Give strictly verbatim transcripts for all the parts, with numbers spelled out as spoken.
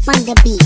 on the beat.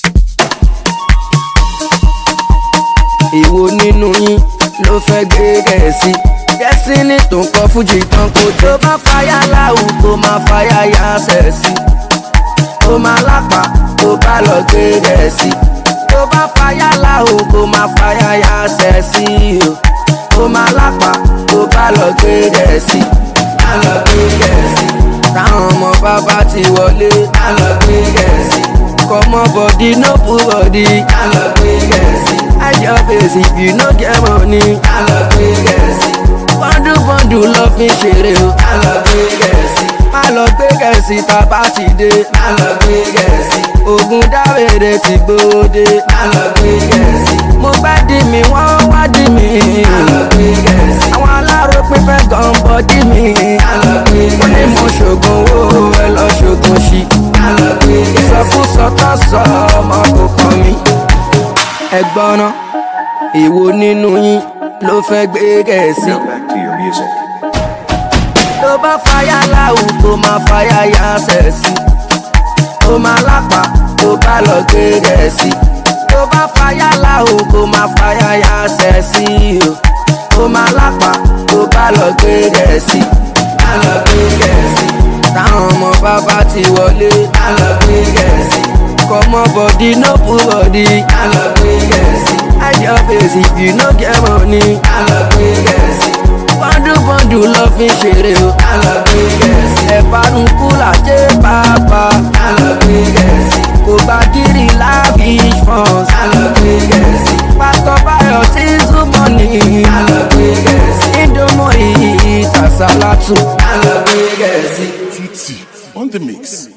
Èwo nínú yín ló fẹ́ gbé Gẹ̀ẹ́sì? Destiny tó ń kọ fújì tán kó tó bá fàyà láwù kó máa fàyà yá sẹ̀sì. Ó máa lápá tó bá lọ gbé Gẹ̀ẹ́sì. Tó bá fàyà láwù kó máa fàyà yá sẹ̀sì. Ó máa lápá tó bá lọ gbé Gẹ̀ẹ́sì. Á lọ gbé Gẹ̀ẹ́sì. Táwọn ọmọ bàbá ti wọlé. Á lọ gbé Gẹ̀ẹ́sì. Come on body, no pull body. Á lọ gbé Gẹ̀ẹ́sì. Hide your face if you no get money. Á lọ gbé Gẹ̀ẹ́sì. Bọ́ndù bọ́ndù lọ fi ṣeré o. Á lọ gbé Gẹ̀ẹ́sì. Má lọ gbé Gẹ̀ẹ́sì tá bá ti dé. Á lọ gbé Gẹ̀ẹ́sì. Ògùn dáwèrè ti gbówó dé. Á lọ gbé Gẹ̀ẹ́sì. Mo gbá dì mí, wọ́n wá dì mí. Á lọ gbé Gẹ̀ẹ́sì. Àwọn aláròpin fẹ́ gan bọ́dí mi. Á lọ gbé Gẹ̀ẹ́sì. Wọ́n ní mo ṣògùn owó ẹ lọ ṣògùn ṣí. Á lọ gbé Gẹ̀ẹ́sì. Ìsọkúsọ tó sọ ọmọ kò kàn mí. Ẹ̀gbọ́n náà, èwo nínú yín ló fẹ́ gbé Gẹ̀ẹ́sì? Now back to your music. Tó bá fàyà láwù kó máa fàyà yá sẹ̀sì. Ó máa lápá tó bá lọ gbé Gẹ̀ẹ́sì. Tó bá fàyà láwù kó máa fàyà yá sẹ̀sì. Ó máa lápá tó bá lọ gbé Gẹ̀ẹ́sì. Á lọ gbé Gẹ̀ẹ́sì. Táwọn ọmọ bàbá ti wọlé. Á lọ gbé Gẹ̀ẹ́sì. Come on body, no pull body. Á lọ gbé Gẹ̀ẹ́sì. Hide your face if you no get money. Á lọ gbé Gẹ̀ẹ́sì. Bọ́ndù bọ́ndù lọ fi ṣeré o. Á lọ gbé Gẹ̀ẹ́sì. Ẹ̀fánu kúlà jẹ́ pàápàá. Á lọ gbé Gẹ̀ẹ́sì. Kò bá kiri lavish funds. Á lọ gbé Gẹ̀ẹ́sì. Pásítọ̀ Báyọ̀ tí ń súnmọ́ ni. Á lọ gbé Gẹ̀ẹ́sì. Ìdòmọ̀ ìyí ìtàsálátù. Á lọ gbé Gẹ̀ẹ́sì. Titi on the mix.